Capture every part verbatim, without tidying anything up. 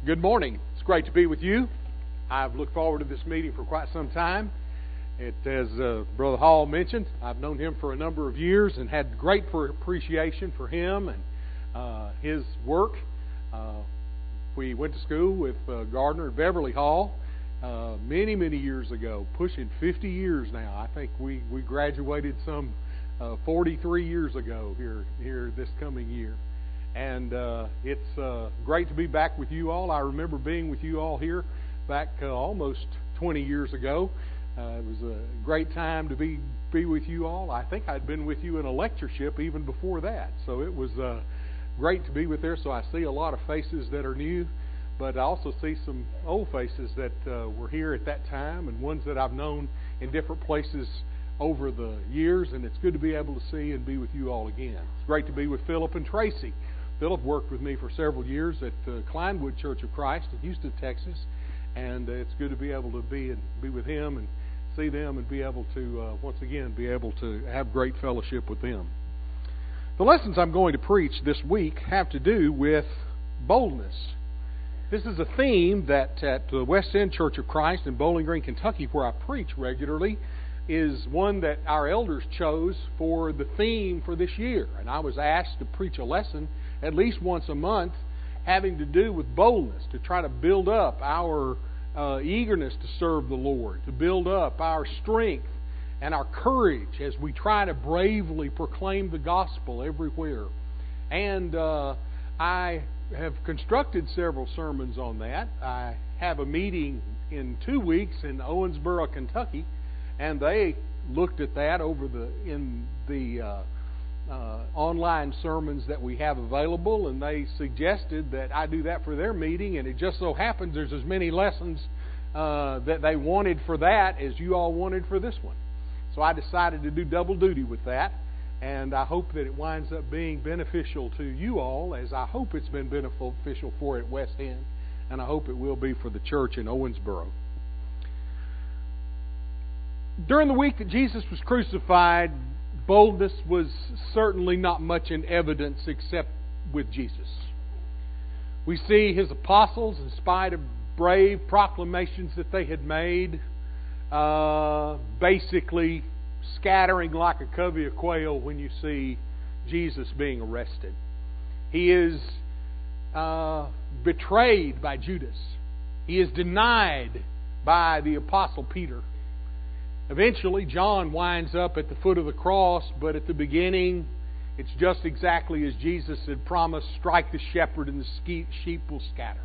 Good morning. It's great to be with you. I've looked forward to this meeting for quite some time. It, as uh, Brother Hall mentioned, I've known him for a number of years and had great appreciation for him and uh, his work. Uh, we went to school with uh, Gardner at Beverly Hall uh, many, many years ago, pushing fifty years now. I think we, we graduated some uh, forty-three years ago here, here this coming year. And uh, it's uh, great to be back with you all. I remember being with you all here back uh, almost twenty years ago. Uh, it was a great time to be be with you all. I think I'd been with you in a lectureship even before that. So it was uh, great to be with there. So I see a lot of faces that are new, but I also see some old faces that uh, were here at that time and ones that I've known in different places over the years. And it's good to be able to see and be with you all again. It's great to be with Philip and Tracy. Philip worked with me for several years at the Kleinwood Church of Christ in Houston, Texas, and uh, it's good to be able to be and be with him and see them and be able to uh, once again be able to have great fellowship with them. The lessons I'm going to preach this week have to do with boldness. This is a theme that at the West End Church of Christ in Bowling Green, Kentucky, where I preach regularly, is one that our elders chose for the theme for this year. And I was asked to preach a lesson at least once a month having to do with boldness, to try to build up our uh, eagerness to serve the Lord, to build up our strength and our courage as we try to bravely proclaim the gospel everywhere. And uh, I have constructed several sermons on that. I have a meeting in two weeks in Owensboro, Kentucky, and they looked at that over the in the uh, uh, online sermons that we have available, and they suggested that I do that for their meeting. And it just so happens there's as many lessons uh, that they wanted for that as you all wanted for this one. So I decided to do double duty with that, and I hope that it winds up being beneficial to you all, as I hope it's been beneficial for at West End, and I hope it will be for the church in Owensboro. During the week that Jesus was crucified, boldness was certainly not much in evidence except with Jesus. We see his apostles, in spite of brave proclamations that they had made, uh, basically scattering like a covey of quail when you see Jesus being arrested. He is uh, betrayed by Judas. He is denied by the apostle Peter. Eventually, John winds up at the foot of the cross, but at the beginning, it's just exactly as Jesus had promised, strike the shepherd and the sheep will scatter.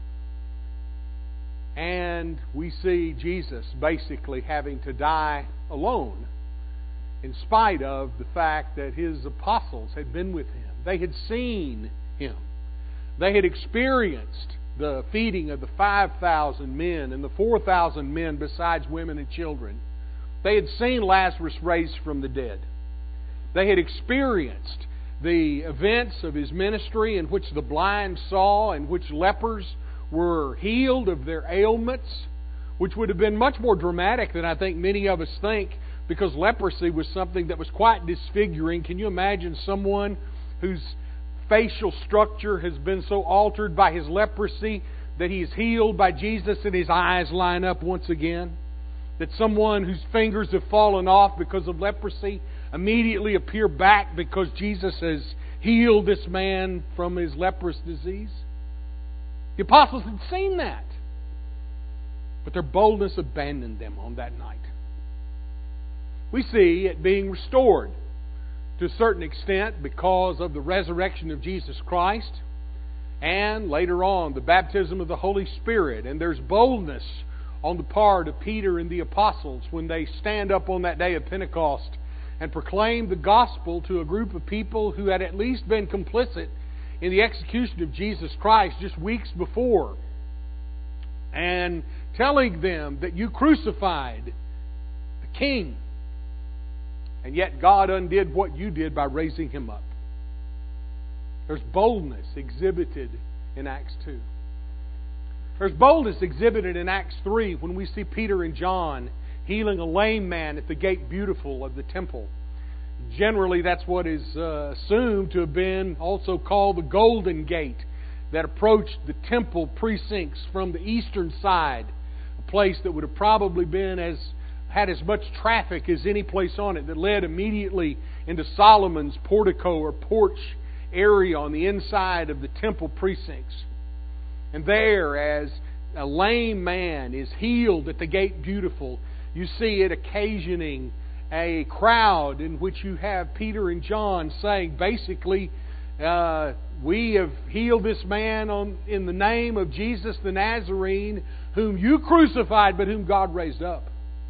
And we see Jesus basically having to die alone, in spite of the fact that his apostles had been with him. They had seen him. They had experienced the feeding of the five thousand men and the four thousand men besides women and children. They had seen Lazarus raised from the dead. They had experienced the events of his ministry in which the blind saw, in which lepers were healed of their ailments, which would have been much more dramatic than I think many of us think, because leprosy was something that was quite disfiguring. Can you imagine someone whose facial structure has been so altered by his leprosy that he is healed by Jesus and his eyes line up once again? That someone whose fingers have fallen off because of leprosy immediately appear back because Jesus has healed this man from his leprous disease? The apostles had seen that, but their boldness abandoned them on that night. We see it being restored to a certain extent because of the resurrection of Jesus Christ, and later on the baptism of the Holy Spirit. And there's boldness on the part of Peter and the apostles when they stand up on that day of Pentecost and proclaim the gospel to a group of people who had at least been complicit in the execution of Jesus Christ just weeks before, and telling them that you crucified the King, and yet God undid what you did by raising him up. There's boldness exhibited in Acts two. There's boldness exhibited in Acts three when we see Peter and John healing a lame man at the gate beautiful of the temple. Generally, that's what is uh, assumed to have been also called the Golden Gate. that approached the temple precincts from the eastern side, a place that would have probably been as had as much traffic as any place on it, that led immediately into Solomon's portico or porch area on the inside of the temple precincts. And there, as a lame man is healed at the Gate Beautiful, you see it occasioning a crowd in which you have Peter and John saying, basically, uh, we have healed this man on, in the name of Jesus the Nazarene, whom you crucified, but whom God raised up.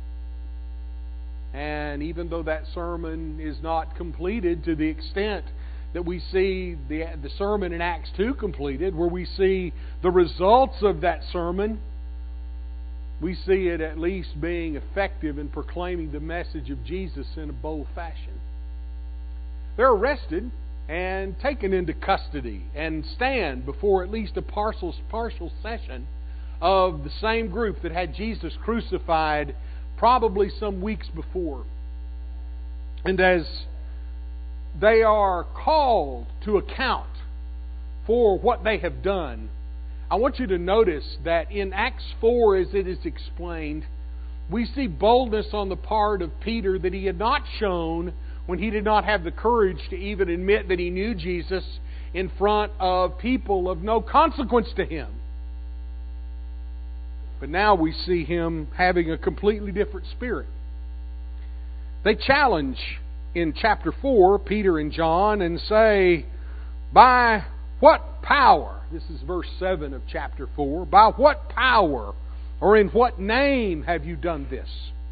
And even though that sermon is not completed to the extent that we see the, the sermon in Acts two completed, where we see the results of that sermon, we see it at least being effective in proclaiming the message of Jesus in a bold fashion. They're arrested and taken into custody and stand before at least a partial, partial session of the same group that had Jesus crucified probably some weeks before. And as they are called to account for what they have done, I want you to notice that in Acts four, as it is explained, we see boldness on the part of Peter that he had not shown when he did not have the courage to even admit that he knew Jesus in front of people of no consequence to him. But now we see him having a completely different spirit. They challenge in chapter four, Peter and John, and say, by what power, this is verse seven of chapter four, by what power or in what name have you done this?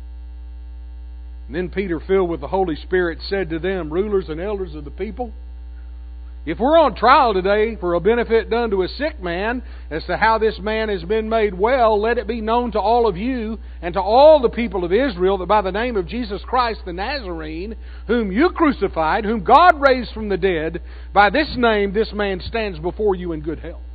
And then Peter, filled with the Holy Spirit, said to them, rulers and elders of the people, if we're on trial today for a benefit done to a sick man as to how this man has been made well, let it be known to all of you and to all the people of Israel that by the name of Jesus Christ the Nazarene, whom you crucified, whom God raised from the dead, by this name this man stands before you in good health.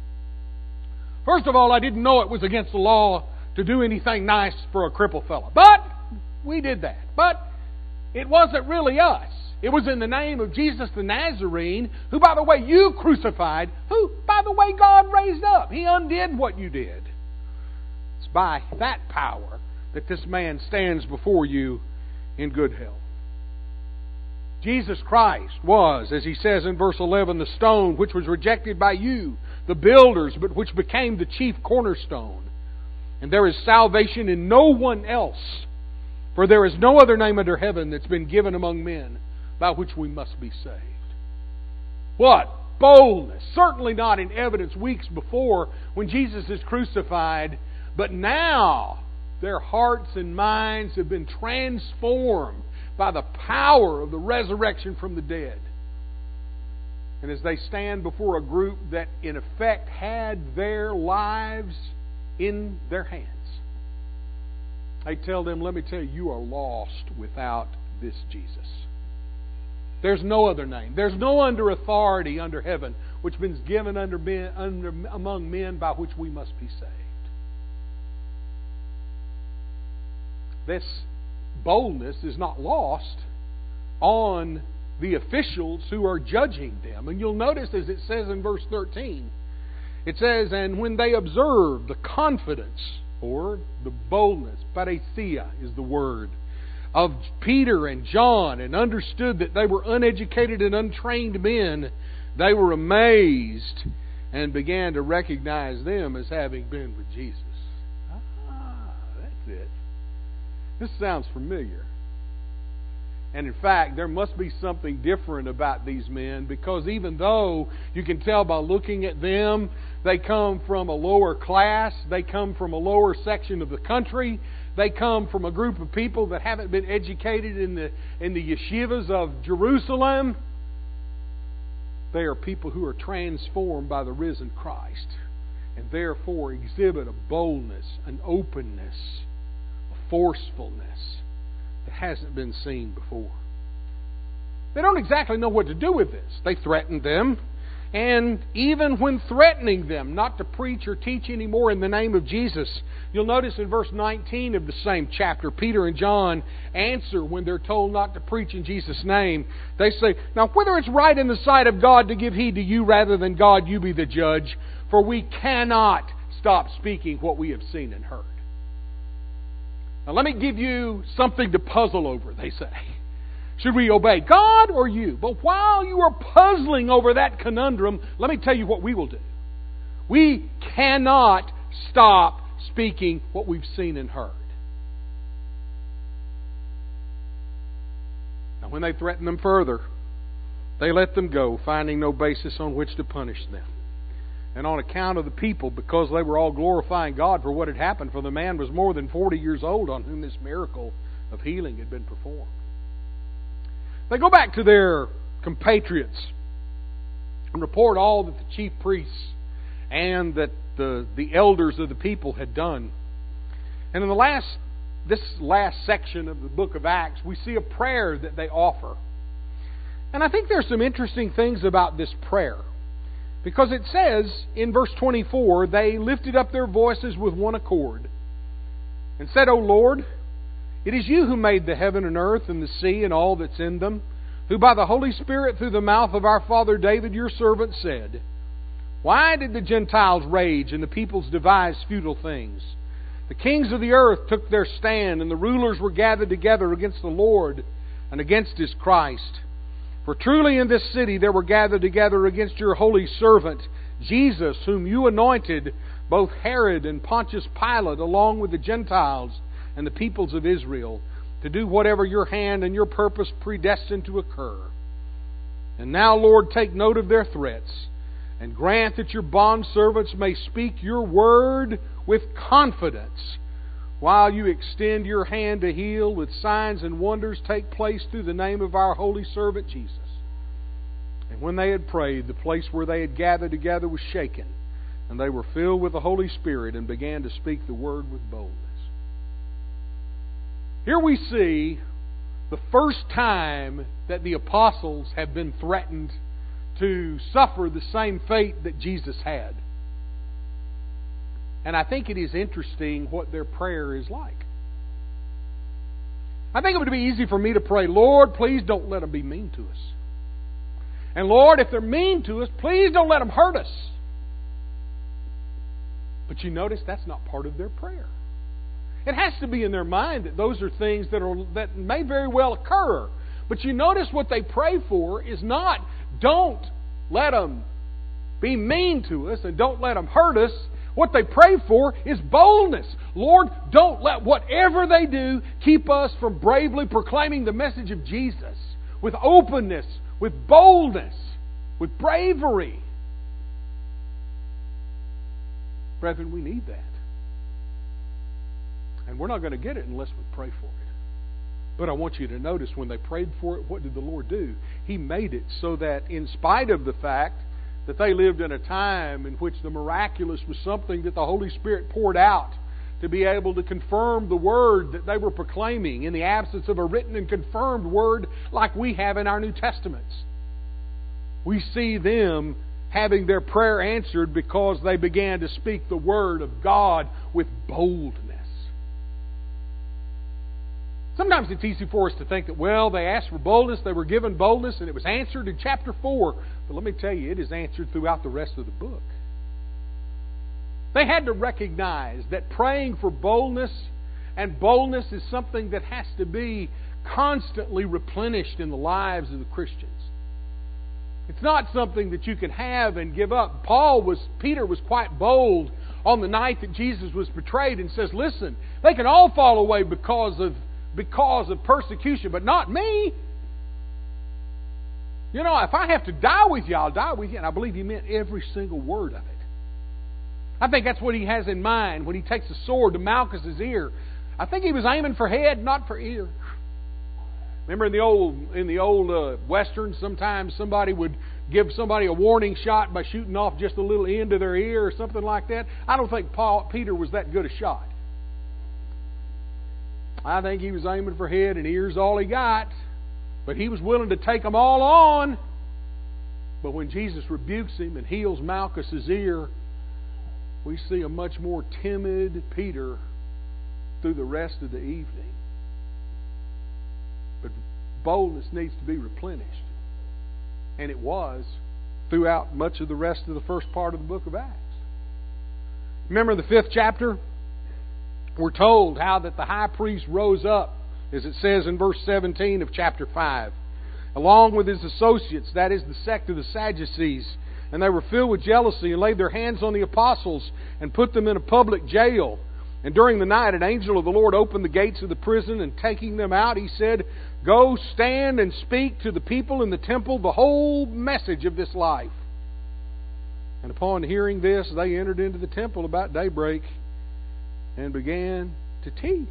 First of all, I didn't know it was against the law to do anything nice for a crippled fellow. But we did that. But it wasn't really us. It was in the name of Jesus the Nazarene, who, by the way, you crucified, who, by the way, God raised up. He undid what you did. It's by that power that this man stands before you in good health. Jesus Christ was, as he says in verse eleven, the stone which was rejected by you, the builders, but which became the chief cornerstone. And there is salvation in no one else, for there is no other name under heaven that's been given among men by which we must be saved. What boldness! Certainly not in evidence weeks before when Jesus is crucified, but now their hearts and minds have been transformed by the power of the resurrection from the dead. And as they stand before a group that in effect had their lives in their hands, they tell them, let me tell you, you are lost without this Jesus. There's no other name. There's no under authority under heaven which has been given under men, under, among men by which we must be saved. This boldness is not lost on the officials who are judging them. And you'll notice, as it says in verse thirteen, it says, and when they observed the confidence, or the boldness, paresia is the word, of Peter and John, and understood that they were uneducated and untrained men, they were amazed and began to recognize them as having been with Jesus. Ah, that's it. This sounds familiar. And in fact, there must be something different about these men, because even though you can tell by looking at them, they come from a lower class, they come from a lower section of the country, they come from a group of people that haven't been educated in the in the yeshivas of Jerusalem. They are people who are transformed by the risen Christ, and therefore exhibit a boldness, an openness, a forcefulness that hasn't been seen before. They don't exactly know what to do with this. They threatened them. And even when threatening them not to preach or teach anymore in the name of Jesus, you'll notice in verse nineteen of the same chapter, Peter and John answer when they're told not to preach in Jesus' name. They say, "Now whether it's right in the sight of God to give heed to you rather than God, you be the judge, for we cannot stop speaking what we have seen and heard." Now let me give you something to puzzle over, they say. Should we obey God or you? But while you are puzzling over that conundrum, let me tell you what we will do. We cannot stop speaking what we've seen and heard. Now, when they threatened them further, they let them go, finding no basis on which to punish them. And on account of the people, because they were all glorifying God for what had happened, for the man was more than forty years old on whom this miracle of healing had been performed. They go back to their compatriots and report all that the chief priests and that the, the elders of the people had done. And in the last this last section of the book of Acts, we see a prayer that they offer. And I think there's some interesting things about this prayer. Because it says in verse twenty-four, they lifted up their voices with one accord and said, "O Lord, it is you who made the heaven and earth and the sea and all that's in them, who by the Holy Spirit through the mouth of our father David your servant said, Why did the Gentiles rage and the peoples devise futile things? The kings of the earth took their stand, and the rulers were gathered together against the Lord and against His Christ. For truly in this city there were gathered together against your holy servant, Jesus, whom you anointed, both Herod and Pontius Pilate, along with the Gentiles and the peoples of Israel, to do whatever your hand and your purpose predestined to occur. And now, Lord, take note of their threats, and grant that your bondservants may speak your word with confidence, while you extend your hand to heal, with signs and wonders take place through the name of our holy servant Jesus." And when they had prayed, the place where they had gathered together was shaken, and they were filled with the Holy Spirit and began to speak the word with boldness. Here we see the first time that the apostles have been threatened to suffer the same fate that Jesus had. And I think it is interesting what their prayer is like. I think it would be easy for me to pray, "Lord, please don't let them be mean to us. And Lord, if they're mean to us, please don't let them hurt us." But you notice that's not part of their prayer. It has to be in their mind that those are things that are that may very well occur. But you notice what they pray for is not, don't let them be mean to us and don't let them hurt us. What they pray for is boldness. Lord, don't let whatever they do keep us from bravely proclaiming the message of Jesus with openness, with boldness, with bravery. Brethren, we need that. And we're not going to get it unless we pray for it. But I want you to notice when they prayed for it, what did the Lord do? He made it so that in spite of the fact that they lived in a time in which the miraculous was something that the Holy Spirit poured out to be able to confirm the word that they were proclaiming in the absence of a written and confirmed word like we have in our New Testaments. We see them having their prayer answered because they began to speak the word of God with boldness. Sometimes it's easy for us to think that, well, they asked for boldness, they were given boldness, and it was answered in chapter four. But let me tell you, it is answered throughout the rest of the book. They had to recognize that praying for boldness, and boldness is something that has to be constantly replenished in the lives of the Christians. It's not something that you can have and give up. Paul was, Peter was quite bold on the night that Jesus was betrayed and says, listen, they can all fall away because of because of persecution, but not me. You know, if I have to die with you, I'll die with you. And I believe he meant every single word of it. I think that's what he has in mind when he takes the sword to Malchus's ear. I think he was aiming for head, not for ear. Remember in the old in the old uh, westerns, sometimes somebody would give somebody a warning shot by shooting off just a little end of their ear or something like that. I don't think Paul Peter was that good a shot. I think he was aiming for head and ears all he got. But he was willing to take them all on. But when Jesus rebukes him and heals Malchus's ear, we see a much more timid Peter through the rest of the evening. But boldness needs to be replenished. And it was throughout much of the rest of the first part of the book of Acts. Remember in the fifth chapter, we're told how that the high priest rose up, as it says in verse seventeen of chapter five, along with his associates, that is the sect of the Sadducees, and they were filled with jealousy and laid their hands on the apostles and put them in a public jail. And during the night an angel of the Lord opened the gates of the prison, and taking them out, he said, "Go stand and speak to the people in the temple the whole message of this life." And upon hearing this, they entered into the temple about daybreak and began to teach.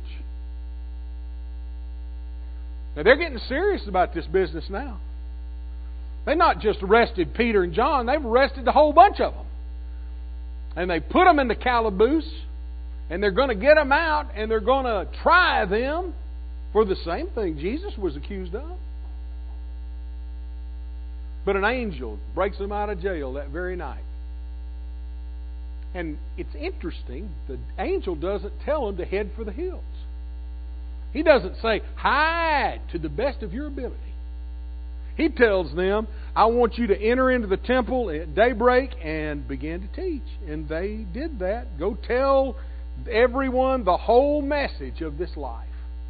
Now they're getting serious about this business now. They not just arrested Peter and John, they've arrested a whole bunch of them. And they put them in the calaboose, and they're going to get them out, and they're going to try them for the same thing Jesus was accused of. But an angel breaks them out of jail that very night. And it's interesting, the angel doesn't tell them to head for the hills. He doesn't say, hide to the best of your ability. He tells them, I want you to enter into the temple at daybreak and begin to teach. And they did that. Go tell everyone the whole message of this life.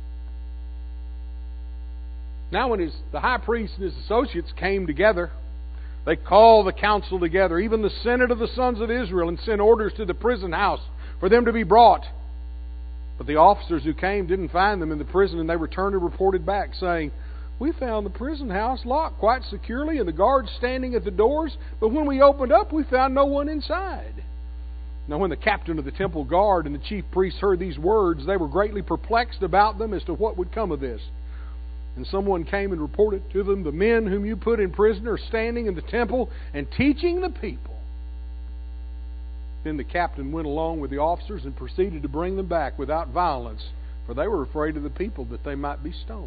Now when his, the high priest and his associates came together, they called the council together, even the senate of the sons of Israel, and sent orders to the prison house for them to be brought. But the officers who came didn't find them in the prison, and they returned and reported back, saying, we found the prison house locked quite securely and the guards standing at the doors, but when we opened up, we found no one inside. Now when the captain of the temple guard and the chief priests heard these words, they were greatly perplexed about them as to what would come of this. And someone came and reported to them, the men whom you put in prison are standing in the temple and teaching the people. Then the captain went along with the officers and proceeded to bring them back without violence, for they were afraid of the people that they might be stoned.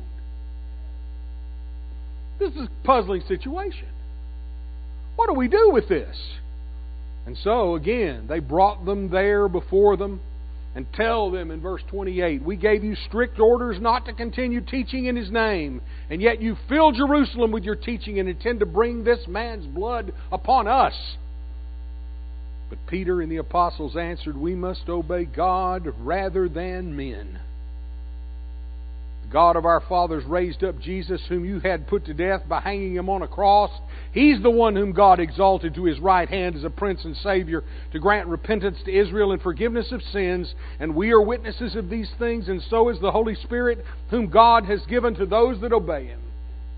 This is a puzzling situation. What do we do with this? And so, again, they brought them there before them and tell them in verse twenty-eight, we gave you strict orders not to continue teaching in His name, and yet you fill Jerusalem with your teaching and intend to bring this man's blood upon us. But Peter and the apostles answered, we must obey God rather than men. The God of our fathers raised up Jesus, whom you had put to death by hanging Him on a cross. He's the one whom God exalted to His right hand as a Prince and Savior, to grant repentance to Israel and forgiveness of sins. And we are witnesses of these things, and so is the Holy Spirit, whom God has given to those that obey Him.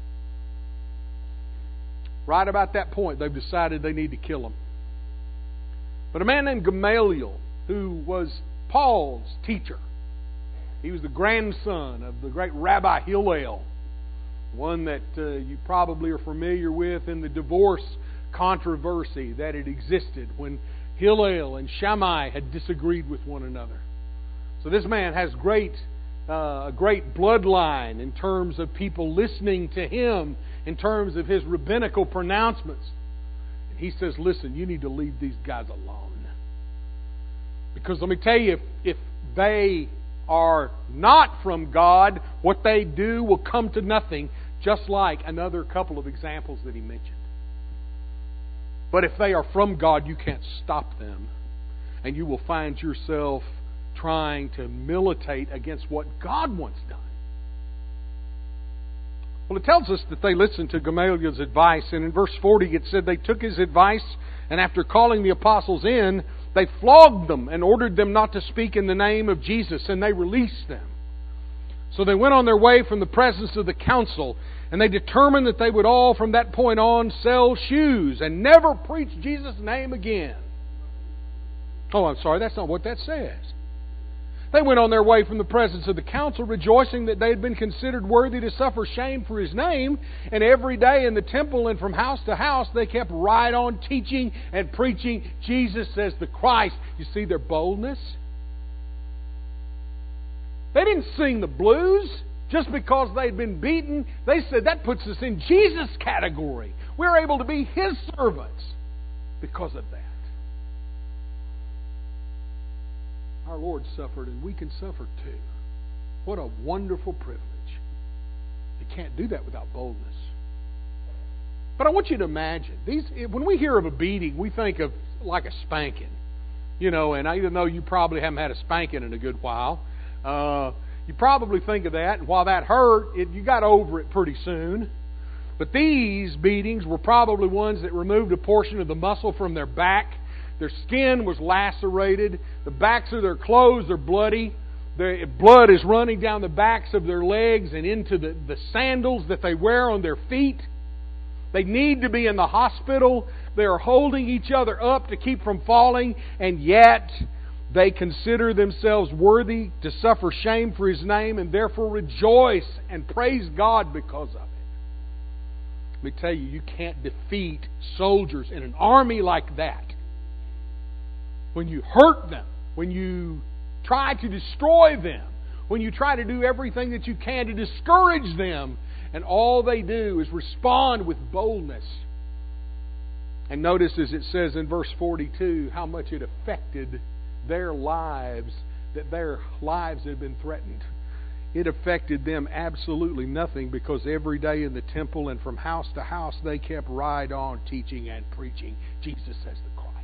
Right about that point, they've decided they need to kill Him. But a man named Gamaliel, who was Paul's teacher, he was the grandson of the great Rabbi Hillel, one that uh, you probably are familiar with in the divorce controversy that had existed when Hillel and Shammai had disagreed with one another. So this man has great, uh, a great bloodline in terms of people listening to him, in terms of his rabbinical pronouncements. And he says, listen, you need to leave these guys alone. Because let me tell you, if, if they are not from God, what they do will come to nothing, just like another couple of examples that he mentioned. But if they are from God, you can't stop them. And you will find yourself trying to militate against what God wants done. Well, it tells us that they listened to Gamaliel's advice, and in verse forty it said they took his advice, and after calling the apostles in, they flogged them and ordered them not to speak in the name of Jesus, and they released them. So they went on their way from the presence of the council, and they determined that they would all from that point on sell shoes and never preach Jesus' name again. Oh, I'm sorry, that's not what that says. They went on their way from the presence of the council, rejoicing that they had been considered worthy to suffer shame for His name. And every day in the temple and from house to house, they kept right on teaching and preaching Jesus as the Christ. You see their boldness? They didn't sing the blues just because they'd been beaten. They said that puts us in Jesus' category. We're able to be His servants because of that. Our Lord suffered, and we can suffer too. What a wonderful privilege. You can't do that without boldness. But I want you to imagine, these when we hear of a beating, we think of like a spanking. You know, and even though you probably haven't had a spanking in a good while, uh, you probably think of that, and while that hurt, it, you got over it pretty soon. But these beatings were probably ones that removed a portion of the muscle from their back. Their skin was lacerated. The backs of their clothes are bloody. The blood is running down the backs of their legs and into the, the sandals that they wear on their feet. They need to be in the hospital. They are holding each other up to keep from falling, and yet they consider themselves worthy to suffer shame for His name and therefore rejoice and praise God because of it. Let me tell you, you can't defeat soldiers in an army like that. When you hurt them, when you try to destroy them, when you try to do everything that you can to discourage them, and all they do is respond with boldness. And notice as it says in verse forty-two how much it affected their lives, that their lives had been threatened. It affected them absolutely nothing, because every day in the temple and from house to house they kept right on teaching and preaching Jesus as the Christ.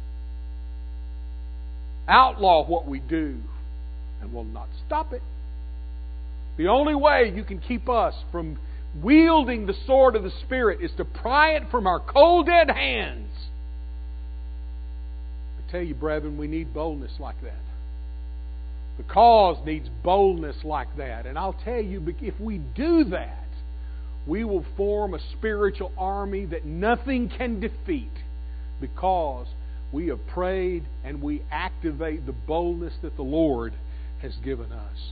Outlaw what we do and will not stop it. The only way you can keep us from wielding the sword of the Spirit is to pry it from our cold dead hands. I tell you, brethren, we need boldness like that. The cause needs boldness like that. And I'll tell you, if we do that, we will form a spiritual army that nothing can defeat, because we have prayed and we activate the boldness that the Lord has given us.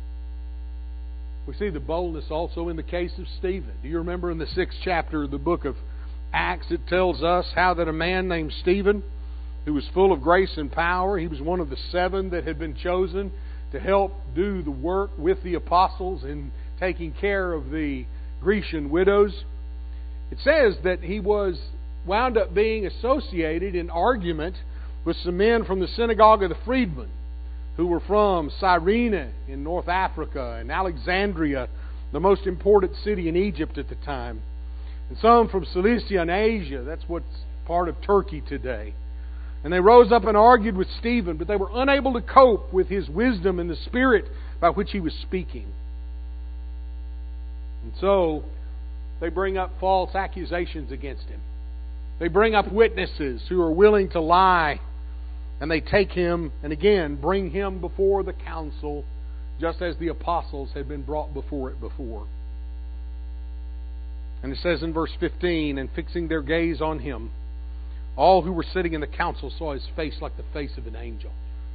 We see the boldness also in the case of Stephen. Do you remember in the sixth chapter of the book of Acts, it tells us how that a man named Stephen, who was full of grace and power, he was one of the seven that had been chosen to help do the work with the apostles in taking care of the Grecian widows. It says that he was wound up being associated in argument with some men from the synagogue of the freedmen, who were from Cyrene in North Africa and Alexandria, the most important city in Egypt at the time, and some from Cilicia and Asia. That's what's part of Turkey today. And they rose up and argued with Stephen, but they were unable to cope with his wisdom and the spirit by which he was speaking. And so they bring up false accusations against him. They bring up witnesses who are willing to lie. And they take him and again bring him before the council, just as the apostles had been brought before it before. And it says in verse fifteen, and fixing their gaze on him, all who were sitting in the council saw his face like the face of an angel.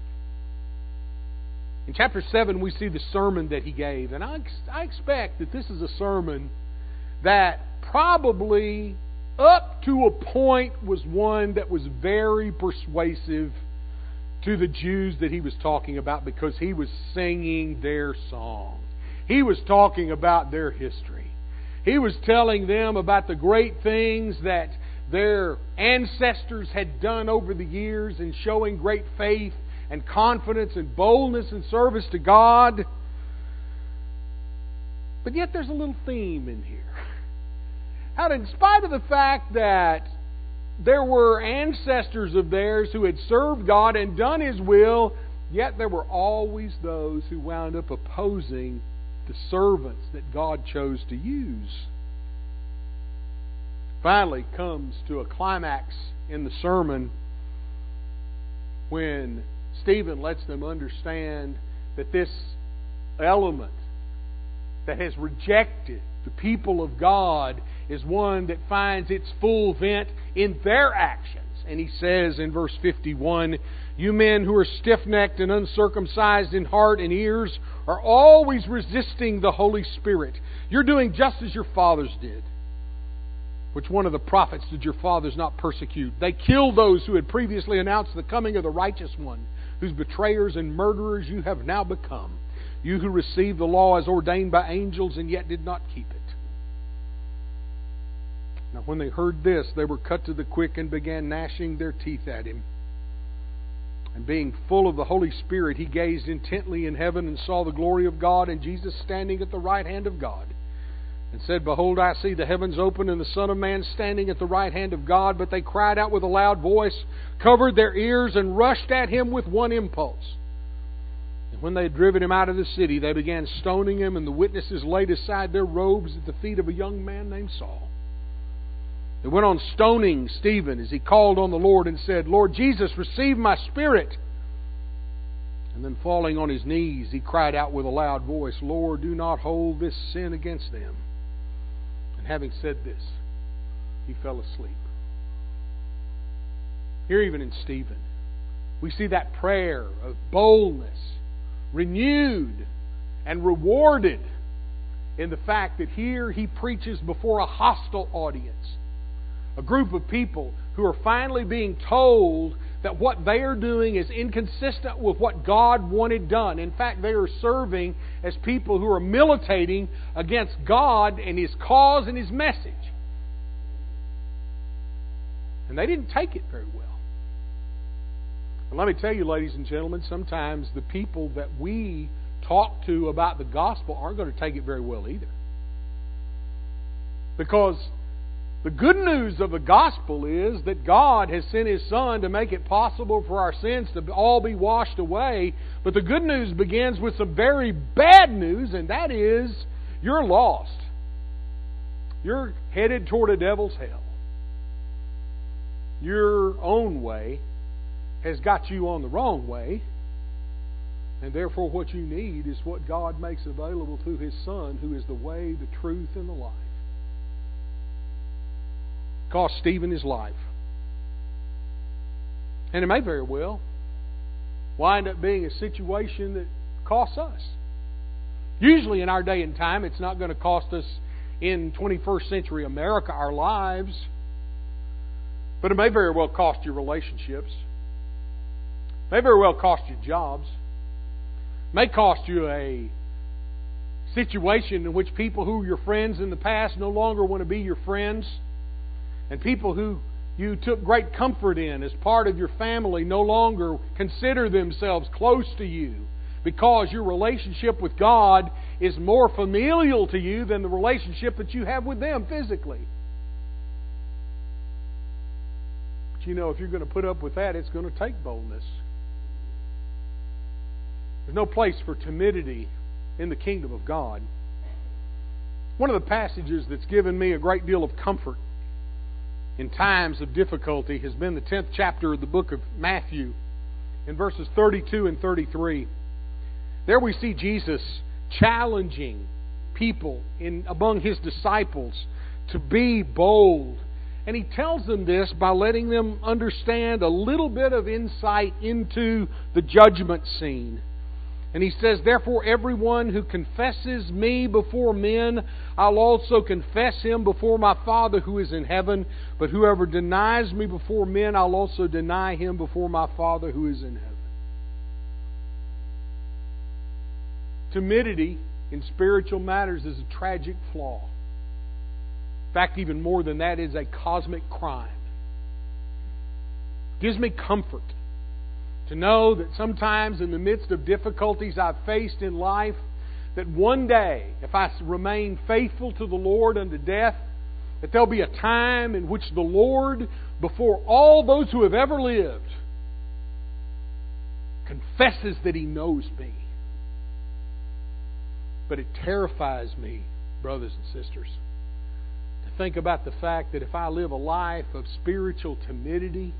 In chapter seven we see the sermon that he gave. And I, I expect that this is a sermon that probably up to a point was one that was very persuasive to the Jews that he was talking about, because he was singing their song. He was talking about their history. He was telling them about the great things that their ancestors had done over the years, and showing great faith and confidence and boldness and service to God. But yet there's a little theme in here. How, in spite of the fact that there were ancestors of theirs who had served God and done His will, yet there were always those who wound up opposing the servants that God chose to use. Finally comes to a climax in the sermon when Stephen lets them understand that this element that has rejected the people of God is one that finds its full vent in their actions. And he says in verse fifty-one, you men who are stiff-necked and uncircumcised in heart and ears are always resisting the Holy Spirit. You're doing just as your fathers did. Which one of the prophets did your fathers not persecute? They killed those who had previously announced the coming of the righteous one, whose betrayers and murderers you have now become. You who received the law as ordained by angels and yet did not keep it. Now when they heard this, they were cut to the quick and began gnashing their teeth at him. And being full of the Holy Spirit, he gazed intently in heaven and saw the glory of God and Jesus standing at the right hand of God. And said, Behold, I see the heavens open and the Son of Man standing at the right hand of God. But they cried out with a loud voice, covered their ears, and rushed at him with one impulse. And when they had driven him out of the city, they began stoning him, and the witnesses laid aside their robes at the feet of a young man named Saul. They went on stoning Stephen as he called on the Lord and said, Lord Jesus, receive my spirit. And then falling on his knees, he cried out with a loud voice, Lord, do not hold this sin against them. And having said this, he fell asleep. Here even in Stephen, we see that prayer of boldness renewed and rewarded in the fact that here he preaches before a hostile audience. A group of people who are finally being told that what they are doing is inconsistent with what God wanted done. In fact, they are serving as people who are militating against God and His cause and His message. And they didn't take it very well. And let me tell you, ladies and gentlemen, sometimes the people that we talk to about the gospel aren't going to take it very well either. Because the good news of the gospel is that God has sent His Son to make it possible for our sins to all be washed away. But the good news begins with some very bad news, and that is you're lost. You're headed toward a devil's hell. Your own way has got you on the wrong way, and therefore what you need is what God makes available through His Son, who is the way, the truth, and the life. Cost Stephen his life. And it may very well wind up being a situation that costs us. Usually in our day and time, it's not going to cost us in twenty-first century America our lives. But it may very well cost you relationships. It may very well cost you jobs. It may cost you a situation in which people who were your friends in the past no longer want to be your friends. And people who you took great comfort in as part of your family no longer consider themselves close to you because your relationship with God is more familial to you than the relationship that you have with them physically. But you know, if you're going to put up with that, it's going to take boldness. There's no place for timidity in the kingdom of God. One of the passages that's given me a great deal of comfort in times of difficulty has been the tenth chapter of the book of Matthew, in verses thirty-two and thirty-three. There we see Jesus challenging people in among His disciples to be bold. And He tells them this by letting them understand a little bit of insight into the judgment scene. And He says, Therefore everyone who confesses Me before men, I'll also confess him before My Father who is in heaven. But whoever denies Me before men, I'll also deny him before My Father who is in heaven. Timidity in spiritual matters is a tragic flaw. In fact, even more than that, is a cosmic crime. It gives me comfort to know that sometimes in the midst of difficulties I've faced in life, that one day, if I remain faithful to the Lord unto death, that there'll be a time in which the Lord, before all those who have ever lived, confesses that He knows me. But it terrifies me, brothers and sisters, to think about the fact that if I live a life of spiritual timidity,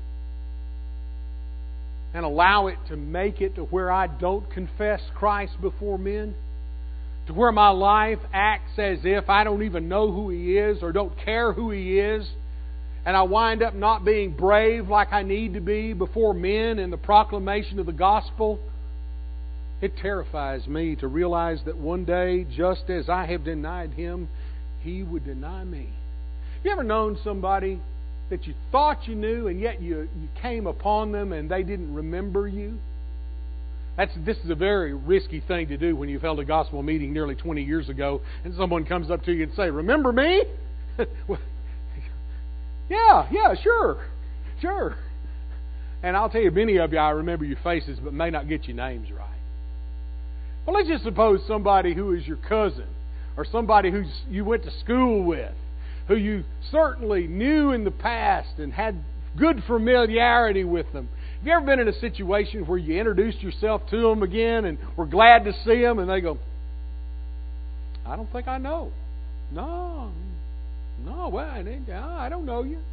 and allow it to make it to where I don't confess Christ before men, to where my life acts as if I don't even know who He is or don't care who He is, and I wind up not being brave like I need to be before men in the proclamation of the gospel, it terrifies me to realize that one day, just as I have denied Him, He would deny me. You ever known somebody that you thought you knew and yet you, you came upon them and they didn't remember you? That's This is a very risky thing to do when you've held a gospel meeting nearly twenty years ago and someone comes up to you and say, "Remember me?" Yeah, yeah, sure. Sure. And I'll tell you, many of you, I remember your faces, but may not get your names right. Well, let's just suppose somebody who is your cousin, or somebody who you went to school with, who you certainly knew in the past and had good familiarity with them. Have you ever been in a situation where you introduced yourself to them again and were glad to see them, and they go, I don't think I know. No, no, well, I don't know you.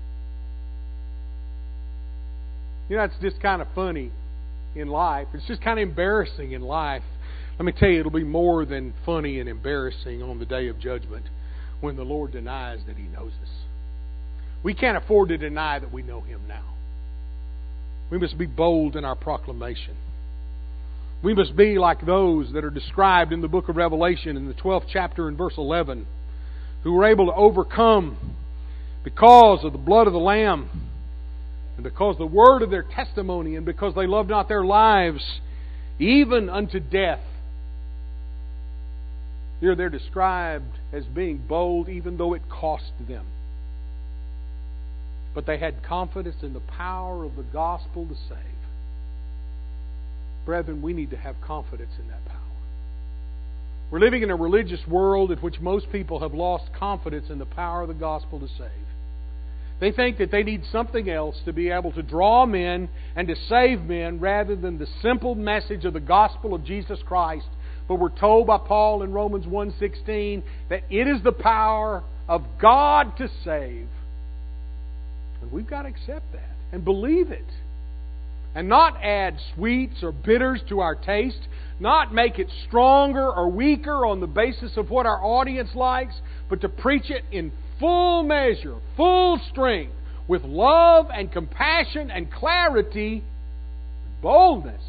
You know, it's just kind of funny in life. It's just kind of embarrassing in life. Let me tell you, it'll be more than funny and embarrassing on the day of judgment when the Lord denies that He knows us. We can't afford to deny that we know Him now. We must be bold in our proclamation. We must be like those that are described in the book of Revelation in the twelfth chapter and verse eleven, who were able to overcome because of the blood of the Lamb, and because of the word of their testimony, and because they loved not their lives even unto death. Here they're described as being bold even though it cost them. But they had confidence in the power of the gospel to save. Brethren, we need to have confidence in that power. We're living in a religious world in which most people have lost confidence in the power of the gospel to save. They think that they need something else to be able to draw men and to save men rather than the simple message of the gospel of Jesus Christ. But we're told by Paul in Romans one sixteen that it is the power of God to save. And we've got to accept that and believe it. And not add sweets or bitters to our taste. Not make it stronger or weaker on the basis of what our audience likes. But to preach it in full measure, full strength, with love and compassion and clarity, boldness,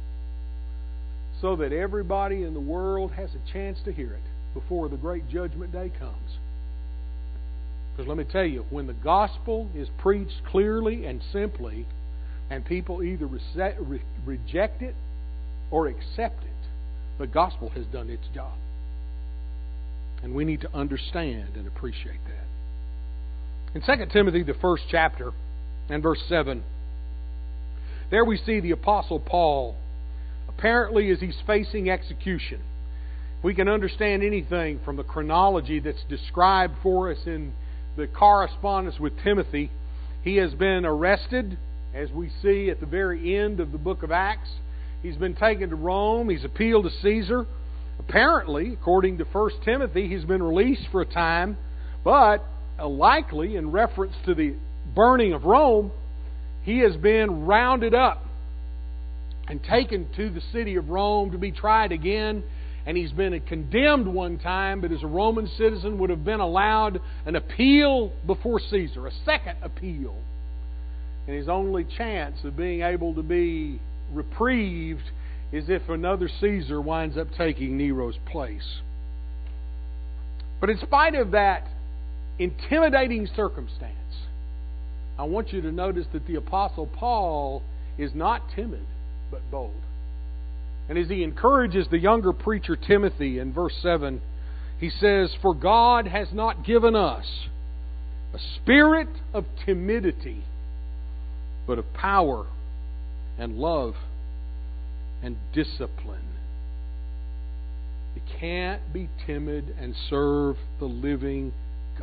so that everybody in the world has a chance to hear it before the great judgment day comes. Because let me tell you, when the gospel is preached clearly and simply, and people either re- reject it or accept it, the gospel has done its job. And we need to understand and appreciate that. In Second Timothy, the first chapter, and verse seven, there we see the Apostle Paul, apparently as he's facing execution. We can understand anything from the chronology that's described for us in the correspondence with Timothy. He has been arrested, as we see at the very end of the book of Acts. He's been taken to Rome. He's appealed to Caesar. Apparently, according to First Timothy, he's been released for a time, but uh, likely in reference to the burning of Rome, he has been rounded up and taken to the city of Rome to be tried again. And he's been condemned one time, but as a Roman citizen would have been allowed an appeal before Caesar, a second appeal. And his only chance of being able to be reprieved is if another Caesar winds up taking Nero's place. But in spite of that intimidating circumstance, I want you to notice that the Apostle Paul is not timid, but bold. And as he encourages the younger preacher Timothy in verse seven, he says, "For God has not given us a spirit of timidity, but of power and love and discipline." You can't be timid and serve the living God.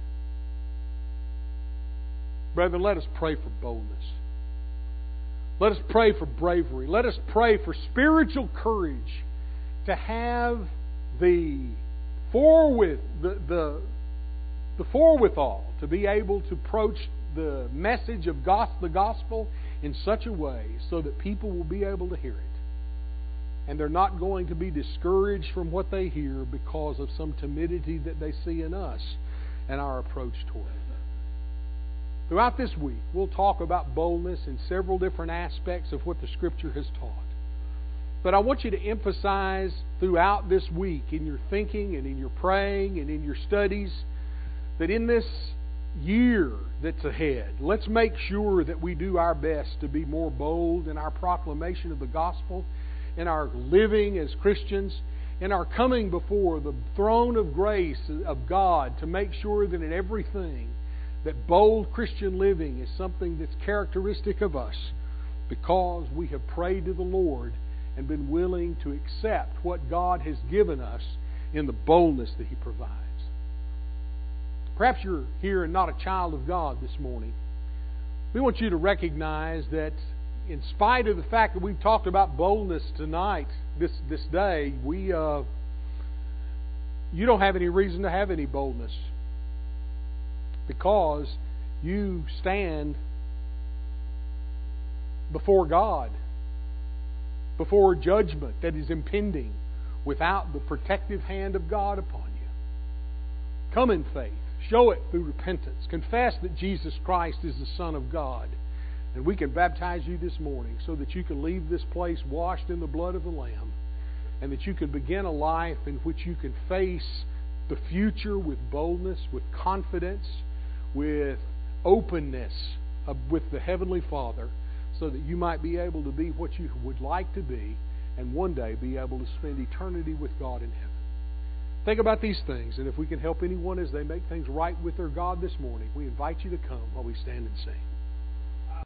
Brethren, let us pray for boldness. Let us pray for bravery. Let us pray for spiritual courage to have the forwith, the, the, the forewithal to be able to approach the message of the gospel in such a way so that people will be able to hear it. And they're not going to be discouraged from what they hear because of some timidity that they see in us and our approach toward it. Throughout this week, we'll talk about boldness in several different aspects of what the Scripture has taught. But I want you to emphasize throughout this week in your thinking and in your praying and in your studies that in this year that's ahead, let's make sure that we do our best to be more bold in our proclamation of the gospel, in our living as Christians, in our coming before the throne of grace of God, to make sure that in everything that bold Christian living is something that's characteristic of us because we have prayed to the Lord and been willing to accept what God has given us in the boldness that He provides. Perhaps you're here and not a child of God this morning. We want you to recognize that in spite of the fact that we've talked about boldness tonight, this, this day, we uh, you don't have any reason to have any boldness because you stand before God, before judgment that is impending without the protective hand of God upon you. Come in faith. Show it through repentance. Confess that Jesus Christ is the Son of God. And we can baptize you this morning so that you can leave this place washed in the blood of the Lamb and that you can begin a life in which you can face the future with boldness, with confidence, with openness with the Heavenly Father so that you might be able to be what you would like to be and one day be able to spend eternity with God in heaven. Think about these things, and if we can help anyone as they make things right with their God this morning, we invite you to come while we stand and sing.